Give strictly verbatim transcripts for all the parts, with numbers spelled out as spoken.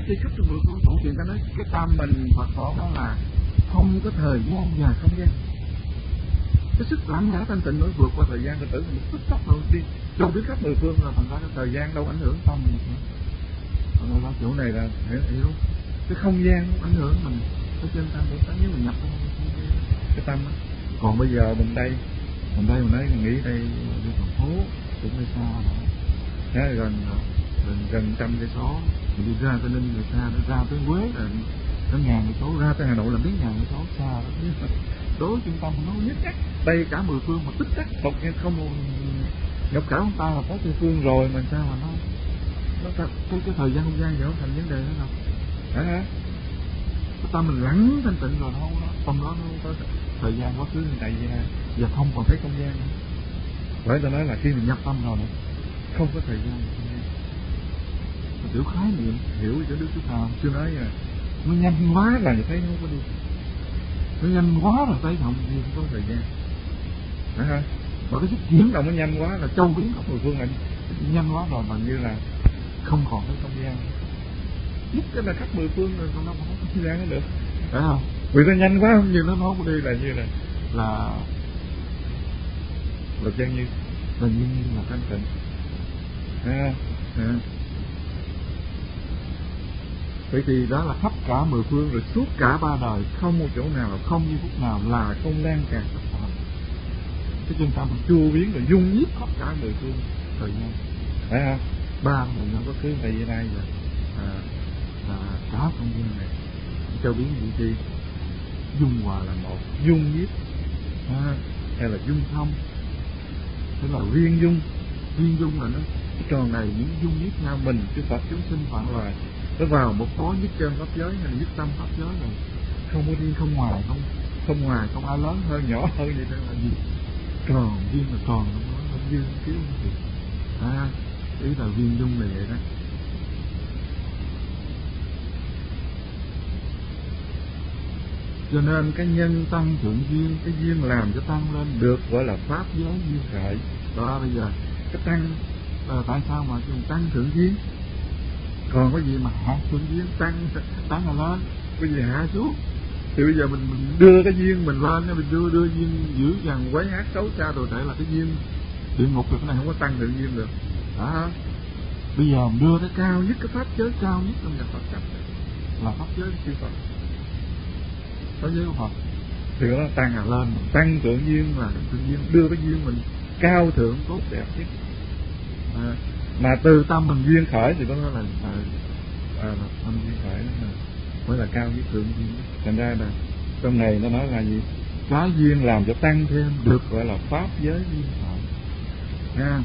chơi khắp trong mười phương tụng chuyện. Ta nói cái tâm mình Phật tổ đó là không có thời gian và không gian. Cái sức lặng lẽ thanh tịnh nó vượt qua thời gian, ta tưởng mình tích tắc đầu tiên trong biết khắp mười phương, là thành ra cái thời gian đâu ảnh hưởng tâm mình nữa. Còn ở chỗ này là phải hiểu cái không gian không ảnh hưởng mình. Cái chân tâm để nếu mình nhập cái tâm đó. Còn bây giờ mình đây mình đây mình nói mình nghĩ đây đi thành phố cũng hơi xa nữa, thế gần gần gần trăm cây số, mình đi ra tới Ninh người xa, nó ra tới Huế là tới ngàn cây số, ra tới Hà Nội là mấy ngàn cây số, xa lắm. Đối trung tâm nó nhất chắc đây cả mười phương mà tích tắc một nghe không nhập cả ông ta là có tây phương rồi, mình sao mà nó nó cái, cái thời gian không gian gì không thành vấn đề nữa đâu. Hả? Cái tâm mình lắng thanh tịnh rồi, nó không đó, trong đó nó không có thời gian quá khứ hiện tại gì nè, giờ không còn thấy không gian nữa. Bởi ta nói là khi mình nhập tâm rồi này, không có thời gian. Tiểu khái niệm hiểu cho Đức Chúa Trời chưa nói à, nó nhanh quá là thấy nó không có đi, nó nhanh quá là thấy không gì không có thời gian. Hả? Và cái sức chuyển động nó nhanh quá là châu biến khắp mười phương này nhanh quá rồi, mà như là không còn cái không gian. Nhất cái là khắp mười phương rồi còn đâu mà có không gian nữa được, phải không? Vì nó nhanh quá không như nó không đi là như là là là chân như là như là thanh tịnh. À, à. Vậy thì đó là khắp cả mười phương rồi, suốt cả ba đời không một chỗ nào, không giây phút nào là không lan tràn tất cả. Cái chân tâm chua biến rồi dung nhiếp khắp cả mười phương thời gian, phải không? Ba thời gian có cứ tại vì đây là à, à, cả không gian này cho biến vị trí dung hòa là một, dung nhiếp à, hay là dung thông, hay là viên dung. Viên dung là nó cái tròn này những dung nhiếp nhau mình chứ Phật chúng sinh phận loài nó vào một khối nhất chân pháp giới hay là nhất tâm pháp giới này, không có riêng không ngoài, không không ngoài không ai lớn hơn nhỏ hơn vậy đó là gì, tròn viên là tròn, không nói không viên không thiếu gì. À, ý là viên dung này vậy đó. Cho nên cái nhân tăng thượng duyên, cái duyên làm cho tăng lên được gọi là pháp giới duyên khởi. Đó bây giờ cái tăng là tại sao mà dùng tăng thượng duyên? Còn cái gì mà hạ thượng duyên, tăng tăng là lên, cái gì hạ xuống. Thì bây giờ mình, mình đưa cái duyên mình lên, mình đưa đưa duyên dữ dằn quấy ác xấu xa đồ thể là cái duyên địa ngục được, cái này không có tăng thượng duyên được. Đó. Bây giờ mình đưa cái cao nhất, cái pháp giới cao nhất trong nhà Phật chấp là pháp giới chư Phật, pháp giới của Phật. Thì đó là tăng là lên, tăng thượng duyên là thượng duyên, đưa cái duyên mình cao thượng tốt đẹp nhất. À, mà từ tâm mình duyên khởi thì có nói là à, à, tâm duyên khởi là mới là cao nhất thượng duyên. Thành ra là trong này nó nói là gì? Cái duyên làm cho tăng thêm được gọi là pháp giới duyên khởi. À,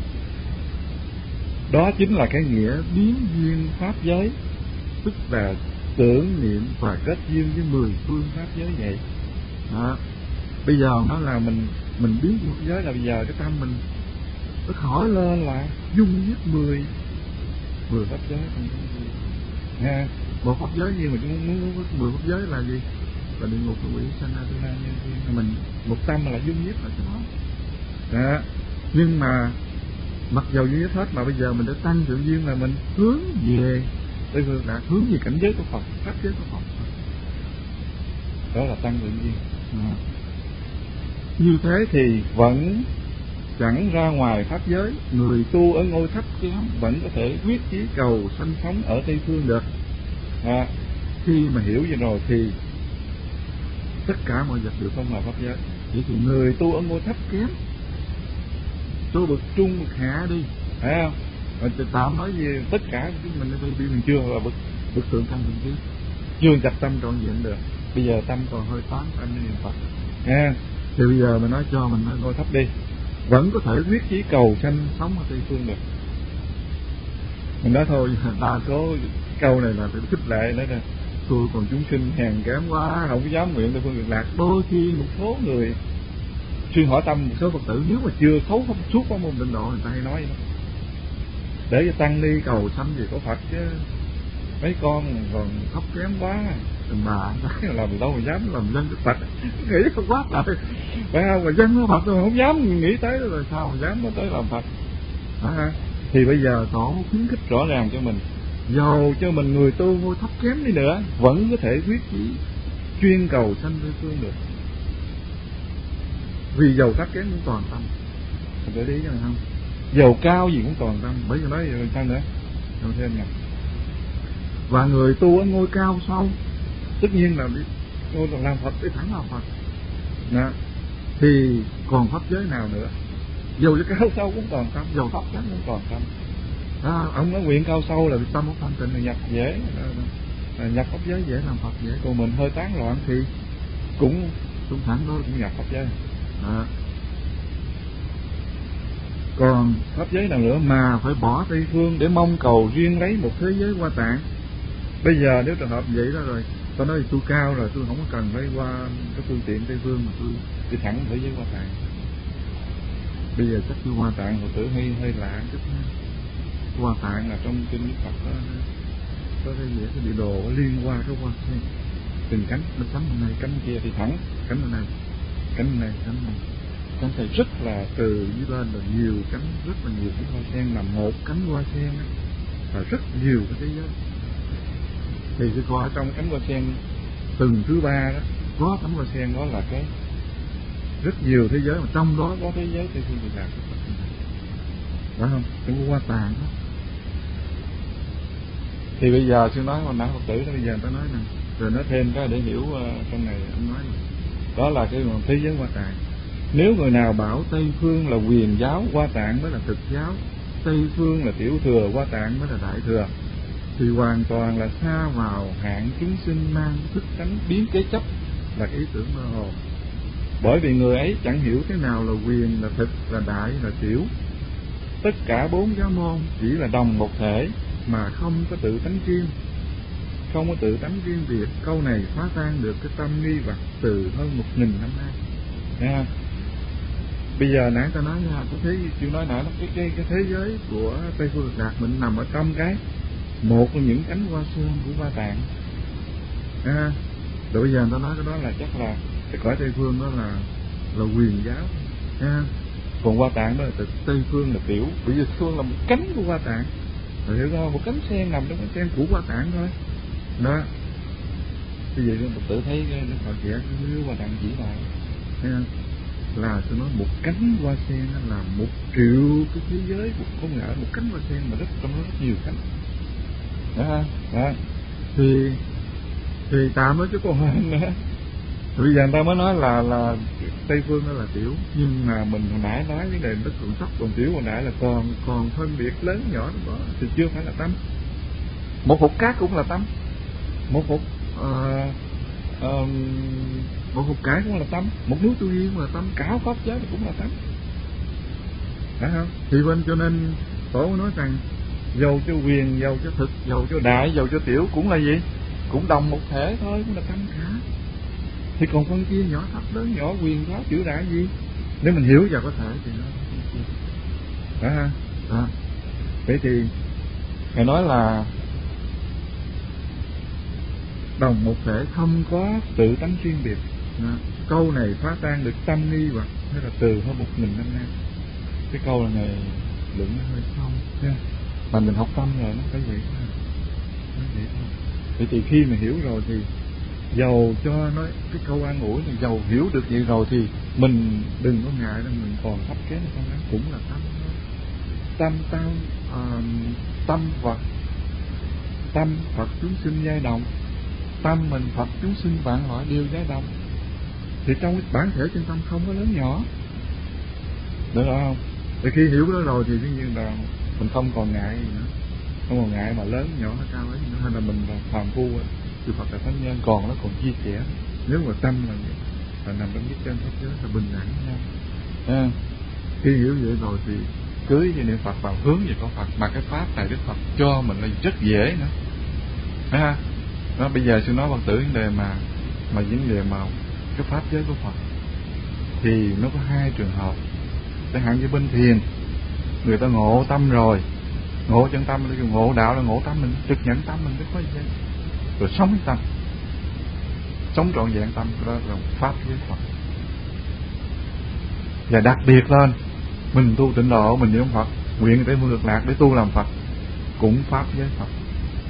đó chính là cái nghĩa biến duyên pháp giới, tức là tưởng niệm và kết duyên với mười phương pháp giới vậy. Đó. Bây giờ nó là mình mình biến pháp giới là bây giờ cái tâm mình nó khỏi lên là dung với mười mười pháp giới. Ha, một pháp giới gì mà chúng muốn muốn mười pháp giới là gì? Là địa ngục, quỷ, sanh, atula, nhân duyên. Mình một tâm là dung nhất là cái đó. Đó. Nhưng mà mặc dầu duy nhất hết mà bây giờ mình đã tăng thượng duyên là mình hướng về tới hướng là hướng về cảnh giới của Phật, pháp giới của Phật. Đó là tăng thượng duyên. À. Như thế thì vẫn chẳng ra ngoài pháp giới, người tu ở ngôi thấp kém vẫn có thể quyết chí cầu sanh sống ở Tây Phương được. À, khi mà hiểu vậy rồi thì tất cả mọi vật đều không là pháp giới. Vậy thì người tu ở ngôi thấp kém, tu bậc trung bậc hạ đi, phải không? Rồi tạm nói gì tất cả chúng mình ở đây mình chưa là bậc bậc thượng căn thượng trí, chưa chặt tâm trọn vẹn được. Bây giờ tâm còn hơi tán anh niệm Phật. À, thì bây giờ mình nói cho mình ở ngôi thấp đi, vẫn có thể quyết chí cầu sanh sống ở Tây Phương được. Mình nói thôi, đa số câu này là phải khích lệ nữa nè. Tôi còn chúng sinh hèn kém quá, không có dám nguyện Tây Phương cực lạc. Đôi khi một số người xuyên hỏi tâm, một số Phật tử nếu mà chưa thấu không suốt pháp môn tịnh độ, người ta hay nói vậy đó. Để cho tăng ni cầu sanh gì có Phật chứ, mấy con còn thấp kém quá, đừng bà làm đâu mà dám làm dân Đức Phật, nghĩ không quá trời, phải không? Mà dân Đức Phật tôi không dám nghĩ tới rồi sao mà dám tới làm Phật. À, thì bây giờ tổ khuyến khích rõ ràng cho mình Dầu cho mình người tu ngôi thấp kém đi nữa vẫn có thể quyết chí chuyên cầu sanh tây phương được, vì dầu thấp kém cũng toàn tâm. Mình để ý cho mình không? Dầu cao gì cũng toàn tâm. Bởi vì nói vậy sao nữa? Rồi thêm nè. Và người tu ở ngôi cao sâu, tất nhiên là ngôi làm Phật để thẳng làm Phật. Đó. Thì còn pháp giới nào nữa? Dầu cho cao sâu cũng toàn tâm, dầu thấp kém cũng toàn tâm. Đó, ông nói nguyện cao sâu là tâm không thanh tịnh là nhập dễ, là nhập pháp giới dễ làm Phật dễ. Còn mình hơi tán loạn thì cũng cũng thẳng đó cũng nhập pháp giới. Đó. Còn pháp giới nào nữa mà phải bỏ Tây phương để mong cầu riêng lấy một thế giới Hoa Tạng? Bây giờ nếu trường hợp vậy đó rồi, tôi nói thì tôi cao rồi, tôi không có cần phải qua cái phương tiện Tây phương mà tôi đi thẳng thế giới Hoa Tạng. Bây giờ chắc cái Hoa Tạng Phật tử hơi hơi lạ chút. Hoa Tạng là trong kinh Đức Phật đó, có cái gì cái địa đồ liên qua cái hoa sen, từng cánh nó cánh bên này cánh bên kia thì thẳng, cánh bên này cánh bên này cánh bên này cánh này rất là từ dưới lên là nhiều cánh, rất là nhiều cái hoa sen, là một cánh hoa sen đó, là rất nhiều cái thế giới. Thì cái coi ở trong cánh hoa sen từng thứ ba đó có cánh hoa sen đó là cái rất nhiều thế giới, mà trong đó có thế giới Tây Phương Cực Lạc, phải không? Trong Hoa Tạng đó. Thì bây giờ sư nói hồi nãy Phật tử đó, bây giờ người ta nói nè, rồi nói thêm cái để hiểu uh, trong này ông nói này. Đó là cái thế giới Hoa Tạng. Nếu người nào bảo Tây Phương là Huyền giáo, Hoa Tạng mới là Thực giáo, Tây Phương là Tiểu thừa, Hoa Tạng mới là Đại thừa, thì hoàn toàn là xa vào hạng chúng sinh mang thức tánh biến kế chấp, là cái ý tưởng mơ hồ. Bởi vì người ấy chẳng hiểu thế nào là Huyền, là Thực, là Đại, là Tiểu. Tất cả bốn giáo môn chỉ là đồng một thể mà không có tự tánh riêng, không có tự tánh riêng biệt. Câu này phá tan được cái tâm nghi hoặc từ hơn một nghìn năm nay. Nha. Bây giờ nãy ta nói nha, có thấy chưa nói nãy cái cái cái thế giới của Tây Phương Cực Lạc mình nằm ở trong cái một trong những cánh hoa sơn của Hoa Tạng. À, rồi bây giờ người ta nói cái đó là chắc là cái cõi Tây Phương đó là là Huyền giáo. À, còn Hoa Tạng đó là Tây Phương là Tiểu. Bởi vì Phương là một cánh của Hoa Tạng, rồi hiểu không? Một cánh sen nằm trong cái sen của Hoa Tạng thôi. Đó. Cái gì đó Phật tử thấy cái Phật vẽ cái Hoa Tạng chỉ lại. Thấy không? Là tôi nói một cánh hoa sen là một triệu cái thế giới, không ngờ một cánh hoa sen mà rất trong đó rất nhiều cánh. Đó, đó. Thì thì tạm nói chứ còn hơn nữa. Bây giờ người ta mới nói là là Tây Phương đó là Tiểu, nhưng mà mình hồi nãy nói vấn đề đất còn thấp, còn Tiểu hồi nãy là còn còn phân biệt lớn nhỏ đó, thì chưa phải là tâm. Một hột cát cũng là tâm, một hột uh, uh, một hột cải cũng là tâm, một núi tu nhiên cũng là tâm, cả pháp giới cũng là tâm. Phải không? Thì bên cho nên Tổ nói rằng dầu cho Huyền, dầu cho Thực, dầu cho Đại, dầu cho Tiểu cũng là gì? Cũng đồng một thể thôi, cũng là tâm cả. Thì còn phân chia nhỏ thấp lớn nhỏ, Huyền giáo Tiểu Đại gì? Nếu mình hiểu vào có thể thì nó phải không? À. Vậy thì Ngài nói là đồng một thể không có tự tánh riêng biệt. Đó. Câu này phá tan được tâm nghi hoặc hay là từ hơn một nghìn năm nay. Cái câu là Ngài luận nó hơi sâu, yeah. Mà mình học tâm rồi nó phải vậy thôi. Nó vậy thôi. Vậy thì khi mà hiểu rồi thì dầu cho nói cái câu an ủi này, dầu hiểu được vậy rồi thì mình đừng có ngại là mình còn thấp kém hay không, đó cũng là tâm thôi. Tâm tâm uh, tâm Phật, tâm Phật chúng sinh giai động, tâm mình Phật chúng sinh vạn loại đều giai động. Thì trong cái bản thể trên tâm không có lớn nhỏ, được không? Thì khi hiểu đó rồi thì đương nhiên là mình không còn ngại gì nữa, không còn ngại mà lớn nhỏ hay cao ấy nữa, hay là mình là phàm phu thì Phật là thánh nhân, còn nó còn chia sẻ. Nếu mà tâm là là nằm trong cái chân pháp giới là bình đẳng nhau. À, khi hiểu vậy rồi thì cưới về niệm Phật vào hướng về có Phật, mà cái pháp này Đức Phật cho mình là rất dễ nữa. À, đó, bây giờ sư nói Phật tử vấn đề mà mà vấn đề mà cái pháp giới của Phật thì nó có hai trường hợp. Chẳng hạn như bên thiền người ta ngộ tâm rồi, ngộ chân tâm, ngộ đạo là ngộ tâm mình, trực nhận tâm mình mới có gì, rồi sống tâm, sống trọn vẹn tâm, đó là pháp giới Phật. Và đặc biệt lên mình tu tịnh độ, mình niệm Phật, nguyện để Phương Cực Lạc để tu làm Phật, cũng pháp giới Phật.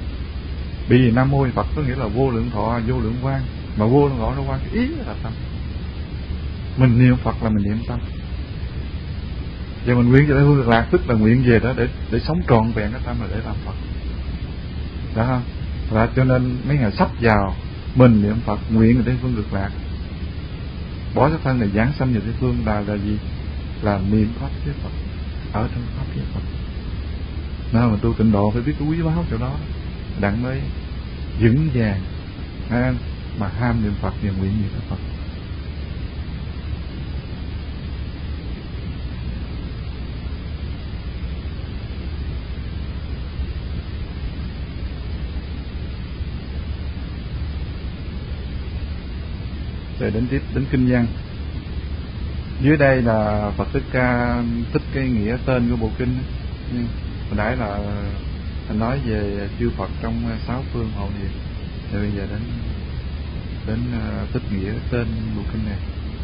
Bởi vì Nam Mô Phật có nghĩa là vô lượng thọ, vô lượng quang, mà vô lượng thọ nó quang ý là tâm. Mình niệm Phật là mình niệm tâm. Và mình nguyện về Tây Phương Cực Lạc, tức là nguyện về đó để để sống trọn vẹn cái tâm là để làm Phật. Đó không? Và cho nên mấy ngày sắp vào mình niệm Phật nguyện về Tây Phương Cực Lạc, bỏ cái thân này giáng sanh về Tây Phương là là gì? Là niệm pháp với Phật, ở trong pháp với Phật. Nào mà tu tịnh độ phải biết cái quý báu chỗ đó, đặng mới vững vàng mà ham niệm Phật và nguyện niệm Phật. Rồi đến tiếp đến kinh văn. Dưới đây là Phật Thích Ca thích cái nghĩa tên của bộ kinh. Hồi nãy là anh nói về chư Phật trong sáu phương hộ niệm, rồi bây giờ đến đến thích nghĩa tên bộ kinh này.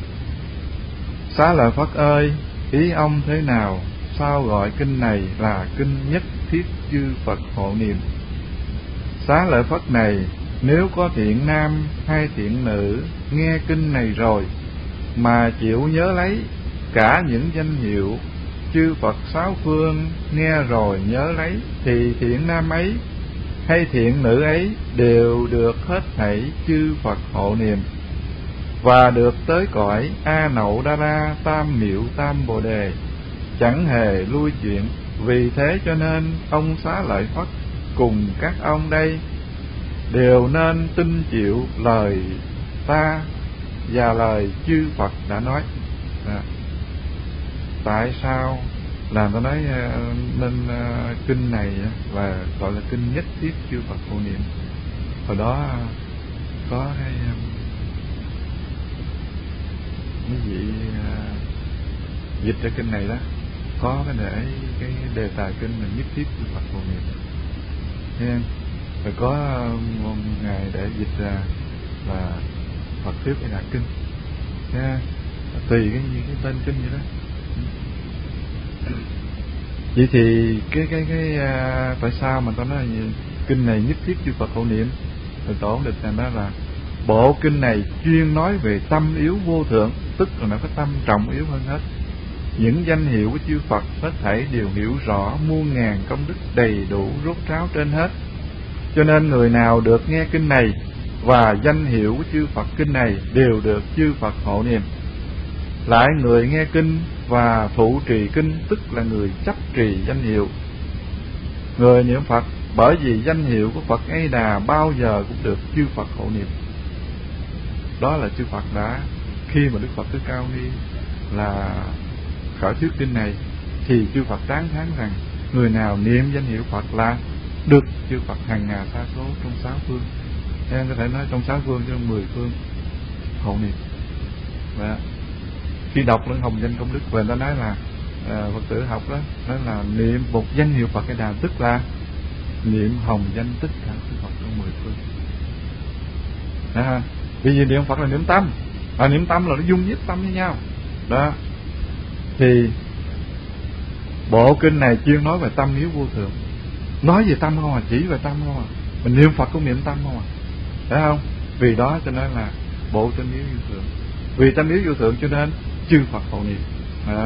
Xá Lợi Phất ơi, ý ông thế nào? Sao gọi kinh này là kinh nhất thiết chư Phật hộ niệm? Xá Lợi Phất này, nếu có thiện nam hay thiện nữ nghe kinh này rồi mà chịu nhớ lấy cả những danh hiệu chư Phật sáu phương, nghe rồi nhớ lấy, thì thiện nam ấy hay thiện nữ ấy đều được hết thảy chư Phật hộ niệm, và được tới cõi A Nậu Đa La Tam Miệu Tam Bồ Đề, chẳng hề lui chuyển. Vì thế cho nên ông Xá Lợi Phất cùng các ông đây đều nên tin chịu lời ta và lời chư Phật đã nói. À, tại sao làm ta nói nên kinh này là gọi là kinh nhất thiết chư Phật hộ niệm? Hồi đó có cái mấy vị dịch ra kinh này đó, có cái để cái đề tài kinh là nhất thiết chư Phật hộ niệm, thấy không? Rồi có một ngày để dịch ra là Phật thuyết cái đại kinh, nha, tùy cái cái tên kinh vậy đó. Vậy thì cái cái cái à, tại sao mà ta nói kinh này nhất thiết chư Phật hộ niệm? Rồi tổ ổn định rằng đó là bộ kinh này chuyên nói về tâm yếu vô thượng, tức là nó có tâm trọng yếu hơn hết. Những danh hiệu của chư Phật hết thảy đều hiểu rõ, muôn ngàn công đức đầy đủ rốt ráo trên hết. Cho nên người nào được nghe kinh này và danh hiệu của chư Phật kinh này đều được chư Phật hộ niệm. Lại người nghe kinh và thụ trì kinh, tức là người chấp trì danh hiệu. Người niệm Phật bởi vì danh hiệu của Phật A Đà bao giờ cũng được chư Phật hộ niệm. Đó là chư Phật đã, khi mà Đức Phật Thích Ca Mâu Ni là khởi thuyết kinh này, thì chư Phật tán thán rằng người nào niệm danh hiệu Phật là được chư Phật hàng ngàn sa số trong sáu phương. Em có thể nói trong sáu phương, trong mười phương hộ niệm. Và khi đọc lên hồng danh công đức, và người ta nói là à, Phật tử học đó, đó là niệm một danh hiệu Phật A Đà, tức là niệm hồng danh tất cả chư Phật trong mười phương. À, vì gì niệm Phật là niệm tâm, à, niệm tâm là nó dung nhiếp tâm với nhau. Đó, thì bộ kinh này chuyên nói về tâm yếu vô thượng, nói về tâm không à, chỉ về tâm không à. Mình niệm Phật cũng niệm tâm không à, phải không? Vì đó cho nên là bộ tâm yếu vô thượng. Vì tâm yếu vô thượng cho nên chư Phật hộ niệm. Đó.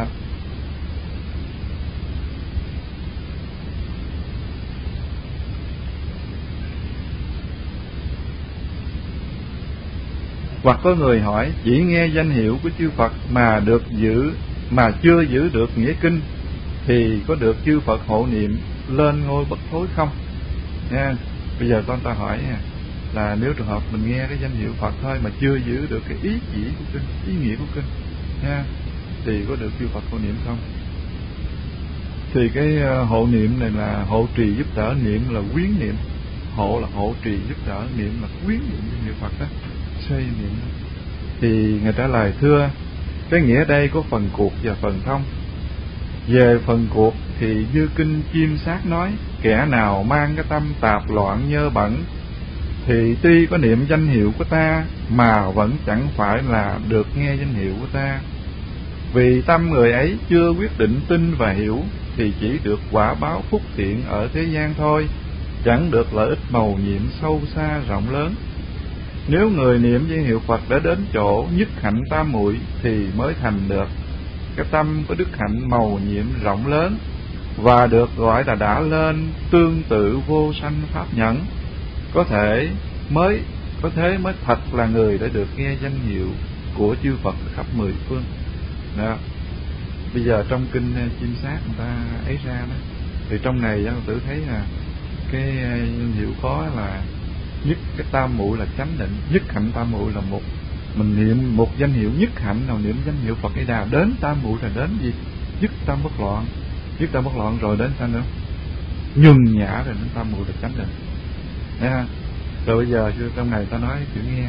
Hoặc có người hỏi, chỉ nghe danh hiệu của chư Phật mà được giữ mà chưa giữ được nghĩa kinh thì có được chư Phật hộ niệm lên ngôi bất thối không? Nha. Bây giờ con ta hỏi là nếu trường hợp mình nghe cái danh hiệu Phật thôi mà chưa giữ được cái ý chỉ của kinh, ý nghĩa của kinh, nha, thì có được chư Phật hộ niệm không? Thì cái hộ niệm này là hộ trì giúp đỡ, niệm là quyến niệm. Hộ là hộ trì giúp đỡ, niệm là quyến niệm danh hiệu Phật đó, xây niệm đó. Thì người trả lời, thưa, cái nghĩa đây có phần cuộc và phần thông. Về phần cuộc thì như kinh Chiêm Sát nói, kẻ nào mang cái tâm tạp loạn nhơ bẩn thì tuy có niệm danh hiệu của ta mà vẫn chẳng phải là được nghe danh hiệu của ta. Vì tâm người ấy chưa quyết định tin và hiểu thì chỉ được quả báo phúc thiện ở thế gian thôi, chẳng được lợi ích màu nhiệm sâu xa rộng lớn. Nếu người niệm danh hiệu Phật đã đến chỗ nhất hạnh tam muội thì mới thành được cái tâm có đức hạnh màu nhiệm rộng lớn, và được gọi là đã lên tương tự vô sanh pháp nhẫn. Có thể mới có thế mới thật là người đã được nghe danh hiệu của chư Phật khắp mười phương. Đó. Bây giờ trong kinh Chim Sát người ta ấy ra đó, thì trong này Phật tử thấy là cái danh hiệu có là nhất cái tam muội là chánh định, nhất hạnh tam muội là một mình niệm một danh hiệu nhất hạnh, nào niệm danh hiệu Phật A Đà đến tam muội là đến gì? Nhất tâm bất loạn, nhất tâm bất loạn rồi đến sao nữa? Nhuần nhã rồi đến tam muội là chánh định. Thấy không? Rồi bây giờ trong này ta nói chữ nghe.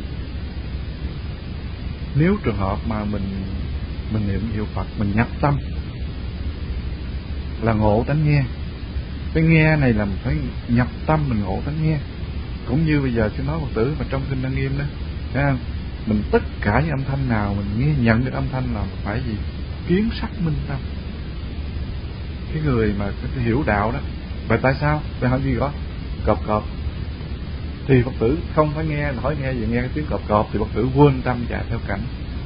Nếu trường hợp mà mình mình niệm hiệu Phật, mình nhập tâm là ngộ tánh nghe. Cái nghe này là mình phải nhập tâm mình ngộ tánh nghe. Cũng như bây giờ tôi nói Phật tử mà trong kinh Đăng Nghiêm đó, thấy không? Mình tất cả những âm thanh nào mình nghe nhận được âm thanh là phải gì? Kiến sắc minh tâm. Cái người mà cái hiểu đạo đó, vậy tại sao? Vậy hỏi gì đó? Cọp cọp. Thì Phật tử không phải nghe, hỏi nghe gì nghe cái tiếng cọp cọp thì Phật tử quên tâm chạy theo cảnh.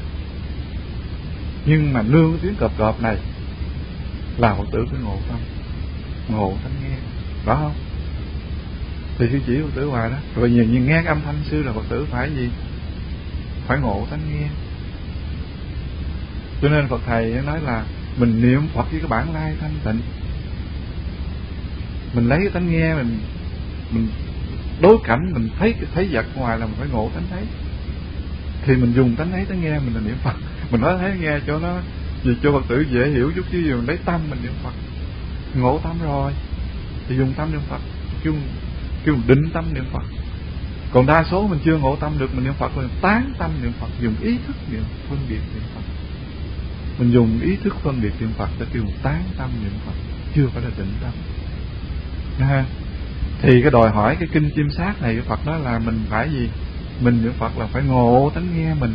Nhưng mà nương cái tiếng cọp cọp này là Phật tử phải ngộ tâm, ngộ tánh nghe, đó không? Thì sư chỉ Phật tử hoài đó. Rồi nhìn, nhìn nghe cái âm thanh sư là Phật tử phải gì? Phải ngộ tánh nghe. Cho nên Phật thầy nói là mình niệm Phật với cái bản lai thanh tịnh, mình lấy cái tánh nghe mình mình đối cảnh, mình thấy thấy vật ngoài là mình phải ngộ tánh thấy. Thì mình dùng tánh thấy tánh nghe mình là niệm Phật. Mình nói thấy nghe cho nó vì cho Phật tử dễ hiểu chút, chứ gì mình lấy tâm mình niệm Phật. Ngộ tâm rồi thì dùng tâm niệm Phật, kêu kêu định tâm niệm Phật. Còn đa số mình chưa ngộ tâm được, mình niệm Phật, mình tán tâm niệm Phật, dùng ý thức niệm phân biệt niệm Phật. Mình dùng ý thức phân biệt niệm Phật để kêu tán tâm niệm Phật, chưa phải là định tâm. Ha. Thì cái đòi hỏi cái kinh Chim Sát này, cái Phật nói là mình phải gì? Mình niệm Phật là phải ngộ tánh nghe mình.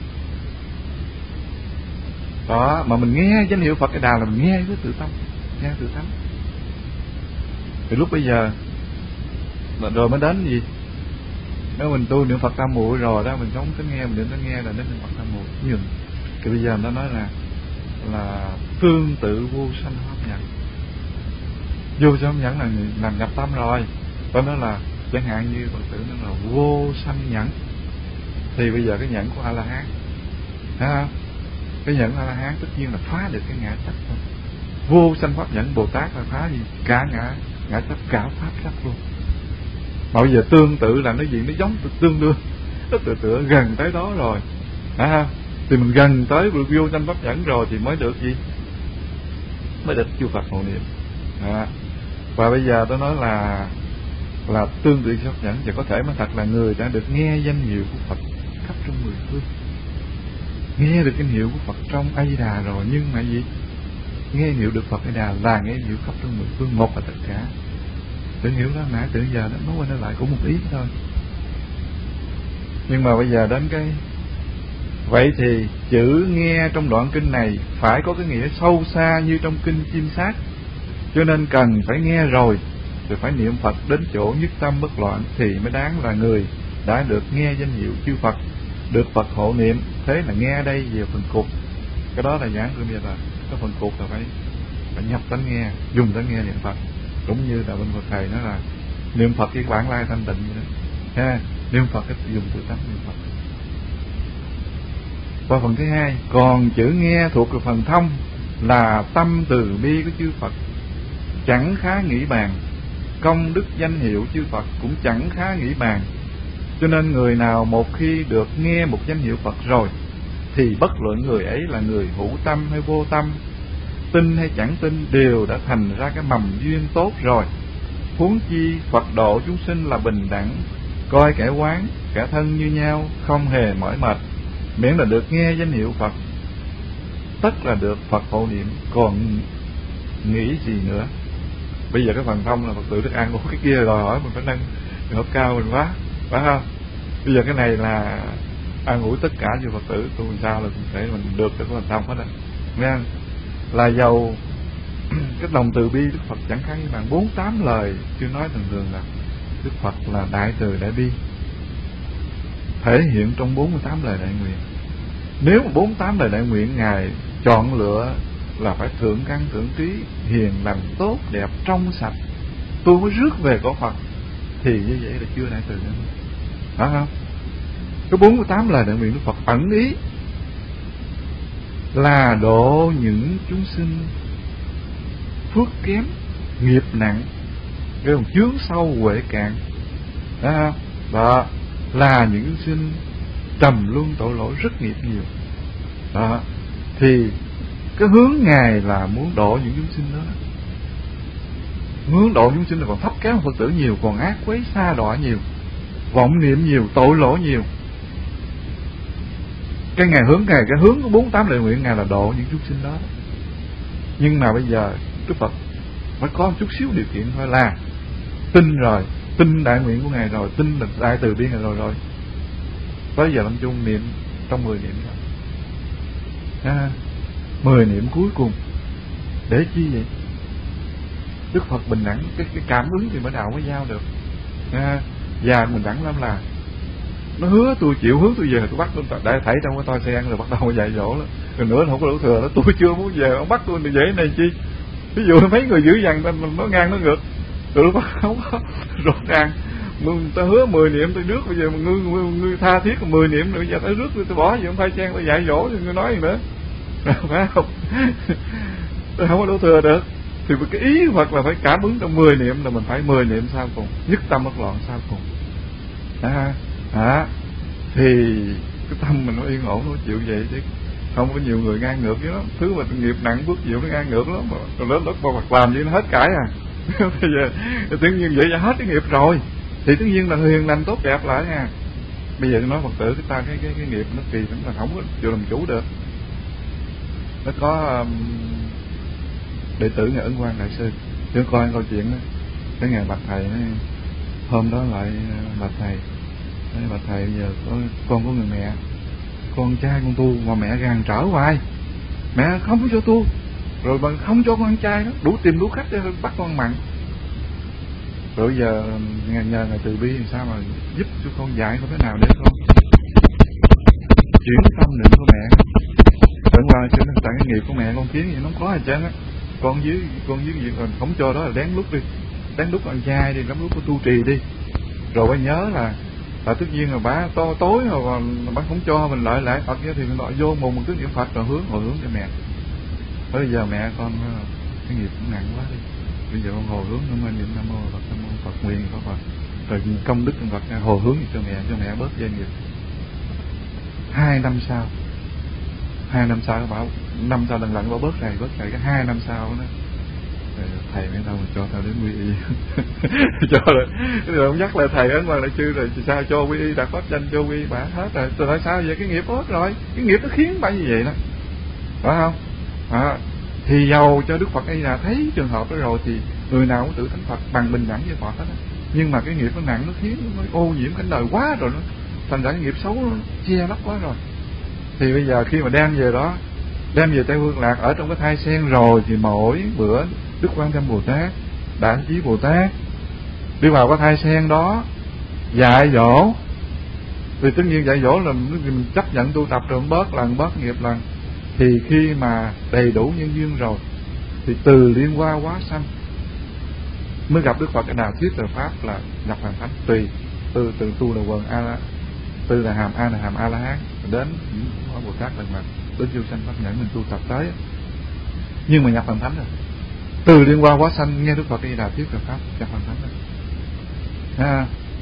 Đó, mà mình nghe danh hiệu Phật A Đà là mình nghe với tự tâm, nghe tự tâm. Thì lúc bây giờ rồi mới đến gì? Nếu mình tu niệm Phật tam muội rồi đó, mình sống tính nghe, mình niệm tánh nghe là đến niệm Phật tam muội nhường. Thì bây giờ nó nói là là tương tự vô sanh pháp nhẫn. Vô sanh pháp nhẫn là làm nhập tâm rồi. Đó nó là chẳng hạn như Phật tử nó là vô sanh nhẫn. Thì bây giờ cái nhẫn của A La Hán, thấy không? Cái nhẫn A La Hán tất nhiên là phá được cái ngã chấp thôi. Vô sanh pháp nhẫn Bồ Tát là phá gì? Cả ngã ngã chấp, cả pháp chấp luôn. Mà bây giờ tương tự là cái gì? Nó giống tương đương, nó tự tựa gần tới đó rồi, phải không? Thì mình gần tới được vô sanh pháp nhẫn rồi thì mới được gì? Mới được chư Phật hộ niệm. Đó. Và bây giờ tôi nói là là tương tự pháp nhẫn, và có thể mới thật là người đã được nghe danh hiệu của Phật khắp trong mười phương, nghe được danh hiệu của Phật trong A Di Đà rồi, nhưng mà gì? Nghe hiệu được Phật A Đà là nghe hiệu khắp trong mười phương, một là tất cả. Tự hiểu đó, nãy từ giờ nó nói qua nói lại cũng một ý thôi. Nhưng mà bây giờ đến cái vậy thì chữ nghe trong đoạn kinh này phải có cái nghĩa sâu xa như trong kinh Chim Sát, cho nên cần phải nghe rồi rồi phải niệm Phật đến chỗ nhất tâm bất loạn thì mới đáng là người đã được nghe danh hiệu chư Phật, được Phật hộ niệm. Thế là nghe đây về phần cục, cái đó là giảng bây giờ là cái phần cục là phải phải nhập tánh nghe, dùng tánh nghe niệm Phật. Cũng như là bên Phật thầy nói là niệm Phật cái bản lai thanh tịnh vậy đó. Ha, niệm Phật cái dùng tự tánh niệm Phật. Và phần thứ hai, còn chữ nghe thuộc về phần thông là tâm từ bi của chư Phật, chẳng khá nghĩ bàn. Công đức danh hiệu chư Phật cũng chẳng khá nghĩ bàn. Cho nên người nào một khi được nghe một danh hiệu Phật rồi thì bất luận người ấy là người hữu tâm hay vô tâm, tin hay chẳng tin, đều đã thành ra cái mầm duyên tốt rồi. Huống chi Phật độ chúng sinh là bình đẳng, coi kẻ oán kẻ thân như nhau, không hề mỏi mệt, miễn là được nghe danh hiệu Phật tất là được Phật hộ niệm, còn nghĩ gì nữa. Bây giờ cái phần thông là Phật tử Đức An của cái kia đòi hỏi mình phải nâng học cao mình quá, phải không? Bây giờ cái này là an ủi tất cả như Phật tử tu làm sao là cũng để mình được cái phần thông hết á, nghe không? Là giàu cái lòng từ bi Đức Phật chẳng khác như bạn bốn tám lời chưa nói thường thường là Đức Phật là đại từ đại bi, thể hiện trong bốn mươi tám lời đại nguyện. Nếu mà bốn mươi tám lời đại nguyện Ngài chọn lựa là phải thượng căn thượng trí, hiền lành tốt đẹp trong sạch, tôi mới rước về cõi Phật, thì như vậy là chưa đại từ nữa, phải không? Cái bốn mươi tám lời đại nguyện Đức Phật ẩn ý là độ những chúng sinh phước kém, nghiệp nặng, cái còn chướng sâu huệ cạn, đó, đó là những chúng sinh trầm luân tội lỗi rất nghiệp nhiều. Đó, thì cái hướng Ngài là muốn độ những chúng sinh đó, hướng độ chúng sinh là còn thấp kém Phật tử nhiều, còn ác quấy xa đọa nhiều, vọng niệm nhiều, tội lỗi nhiều. Cái Ngài hướng Ngài cái hướng của bốn mươi tám lời nguyện Ngài là độ những chúng sinh đó. Nhưng mà bây giờ Đức Phật phải có một chút xíu điều kiện thôi, là tin rồi, tin đại nguyện của Ngài rồi, tin là đại từ bi Ngài rồi rồi. Tới giờ lâm chung niệm trong mười niệm rồi. À, mười niệm cuối cùng để chi vậy? Đức Phật bình đẳng, cái, cái cảm ứng thì mới đạo mới giao được. À, và bình đẳng lắm là nó hứa tôi chịu, hứa tôi về tôi bắt tôi đại thảy trong cái toa xe rồi bắt đầu dạy dỗ đó. Rồi nữa không có đủ thừa đó, tôi chưa muốn về, ông bắt tôi thì dễ này chi? Ví dụ mấy người dữ dằn ta nó ngang nó ngược, tôi lúc không có rõ ràng. Ta hứa mười niệm tôi rước, bây giờ mà ngươi, ngươi, ngươi tha thiết mười niệm nữa, giờ tới rước tôi, tôi bỏ gì ông thay trang tôi dạy dỗ thì ngươi nói gì nữa, phải không? Tôi không có đủ thừa được. Thì cái ý Phật là phải cảm ứng trong mười niệm, là mình phải mười niệm sau cùng, nhất tâm bất loạn sau cùng. À, à, thì cái tâm mình nó yên ổn, nó chịu vậy chứ không có nhiều người ngang ngược với nó. Thứ mà nghiệp nặng bước chịu nó ngang ngược lắm, rồi lớn đất Phật làm gì nó hết cãi à. Bây giờ tự nhiên vậy là hết cái nghiệp rồi, thì tất nhiên là hiền lành tốt đẹp lại nha. Bây giờ tôi nói Phật tử cái ta cái cái cái nghiệp nó kỳ lắm, là không có chịu làm chủ được. Nó có um, đệ tử Ngài Ấn Quang Đại Sư, tôi coi câu chuyện đó, cái Ngài bạch thầy nói, hôm đó lại bạch thầy, nói, bạch thầy bây giờ có, con có người mẹ, con trai con tu mà mẹ gàn trở hoài, mẹ không có cho tu, rồi bằng không cho con ăn chay đó, đủ tìm đủ cách để bắt con ăn mặn. Rồi giờ nhờ, nhờ Ngài từ bi làm sao mà giúp cho con dạy con thế nào để con chuyển tâm niệm của mẹ. Tận qua chứ tại cái nghiệp của mẹ con kiến gì nó không có gì trơn á, con dưới con dưới gì còn không cho đó là đáng lúc đi, đáng lúc ăn chay đi, đáng lúc có tu trì đi. Rồi phải nhớ là là tất nhiên là bà to tối rồi còn bà không cho mình lợi lại Phật, thì mình gọi vô mùng một tiếng niệm Phật rồi hướng hồi hướng cho mẹ. Bây giờ mẹ con cái nghiệp cũng nặng quá đi, bây giờ con hồi hướng nó mới niệm Nam Mô Phật, Nam Mô Phật nguyện Phật Phật, rồi công đức Phật hồi hướng cho mẹ, cho mẹ bớt doanh nghiệp. Hai năm sau, hai năm sau bảo năm sau lần lần bảo bớt này bớt này, cái hai năm sau đó thầy mới đâu cho tao đến quy y. Cho rồi rồi ông nhắc lại thầy Ấn Quang Đại Sư rồi sao cho quy y, đặt pháp danh cho quy y bả hết rồi. Tôi nói sao vậy, cái nghiệp hết rồi, cái nghiệp nó khiến bà như vậy đó, phải không? À, thì giàu cho Đức Phật ấy là thấy trường hợp đó rồi thì người nào cũng tự thánh Phật bằng bình đẳng với Phật hết á. Nhưng mà cái nghiệp nó nặng, nó khiến nó ô nhiễm cảnh đời quá rồi, nó thành ra cái nghiệp xấu nó che lấp quá rồi. Thì bây giờ khi mà đem về đó, đem về Tây Phương Lạc ở trong cái thai sen rồi, thì mỗi bữa Đức Quan Tâm Bồ Tát, Đại Chí Bồ Tát đi vào cái thai sen đó dạy dỗ. Thì tất nhiên dạy dỗ là mình chấp nhận tu tập rồi bớt lần bớt nghiệp lần. Thì khi mà đầy đủ nhân duyên rồi thì từ liên hoa hóa sanh mới gặp Đức Phật. Cái nào thuyết lời pháp là nhập hàng thánh, tùy từ từ tu là quần a la, từ là hàm a là hàm a la hán, đến những Bồ Tát lần mà đến vô sanh pháp nhẫn mình tu tập tới, nhưng mà nhập hàng thánh rồi. Từ liên hoa hóa sanh nghe Đức Phật đi đà thuyết lời pháp nhập hàng thánh rồi. À,